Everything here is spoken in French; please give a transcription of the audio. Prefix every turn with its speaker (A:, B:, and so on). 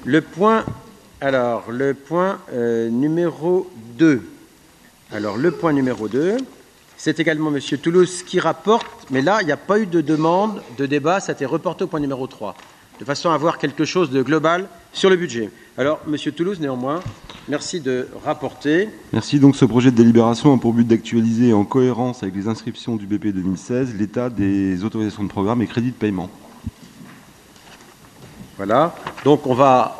A: Le point numéro 2. Alors, le point numéro 2, c'est également M. Toulouse qui rapporte, mais là, il n'y a pas eu de demande de débat, ça a été reporté au point numéro 3, de façon à avoir quelque chose de global sur le budget. Alors, M. Toulouse, néanmoins, merci de rapporter.
B: Merci. Donc, ce projet de délibération a pour but d'actualiser en cohérence avec les inscriptions du BP 2016 l'état des autorisations de programme et crédits de paiement.
A: Voilà. Donc, on va